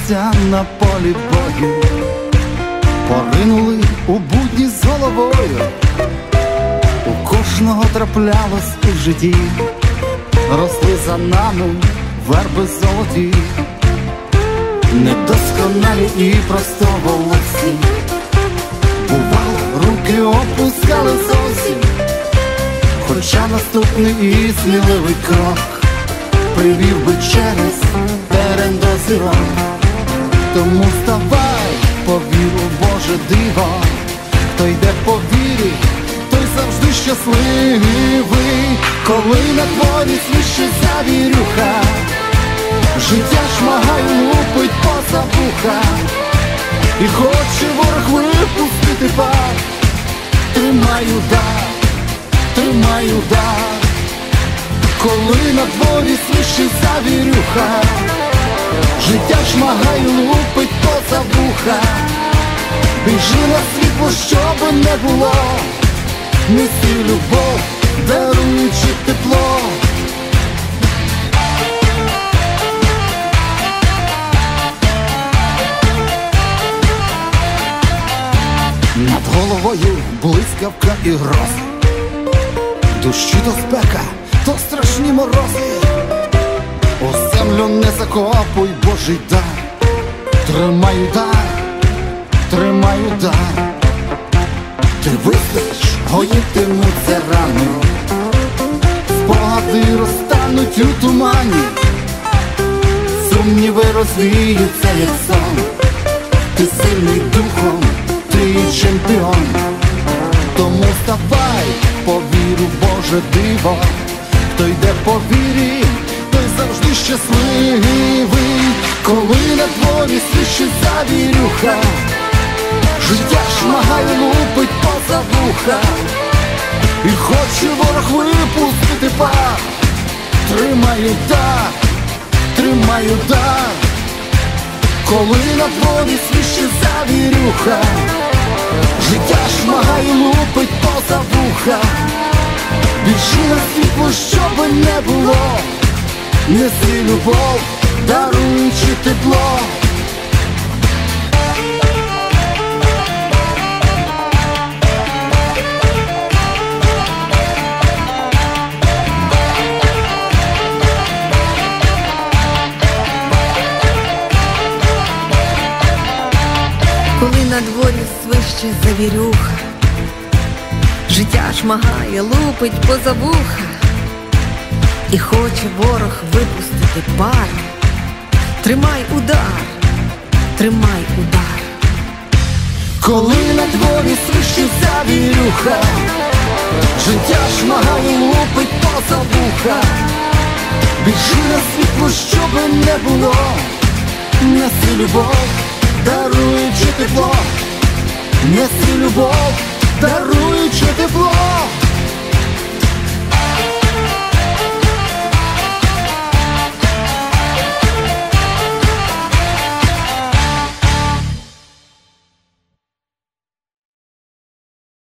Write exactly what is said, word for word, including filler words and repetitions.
б'ються на полі бою, поринули у будні з головою. У кожного траплялось у житті, росли за нами верби золоті, недосконалі і простоволосі. Бувало, руки опускали зовсім, хоча наступний і сміливий крок привів би через терен до зірок. Тому вставай, повір у Боже диво, хто йде по вірі, той завжди щасливий. Коли на дворі свище завірюха, життя шмагає, лупить поза вуха, і хоче ворог випустити пар. Тримай удар, тримай удар. Коли на дворі свище завірюха, життя шмагає, лупить поза вуха, біжи на світло, щоби не було, неси любов, даруючи тепло. Над головою блискавка і грози, дощі то спека, то страшні морози. У землю не закопуй Божий дар, тримай удар, тримай удар. Ти вистоїш, гоїтимуться рани, спогади розтануть у тумані, сумніви розвіються, як сон. Ти сильний духом, ти чемпіон. Тому вставай, повір у Боже диво, хто йде по вірі, той завжди щасливий. Коли на дворі свище завірюха, життя шмагає, лупить поза вуха, і хоче ворог випустити пар. Тримай удар, тримай удар. Коли на дворі свище завірюха, життя шмагає, лупить поза вуха, біжи на світло, щоби не було, неси любов, даруючи тепло. Коли на дворі свище завірюха, життя шмагає, лупить поза вуха, і хоче ворог випустити пар. Тримай удар, тримай удар. Коли на дворі свище завірюха, життя шмагає, лупить поза вуха, біжи на світло, щоби не було, неси любов, даруючи тепло, неси любов, даруючи тепло.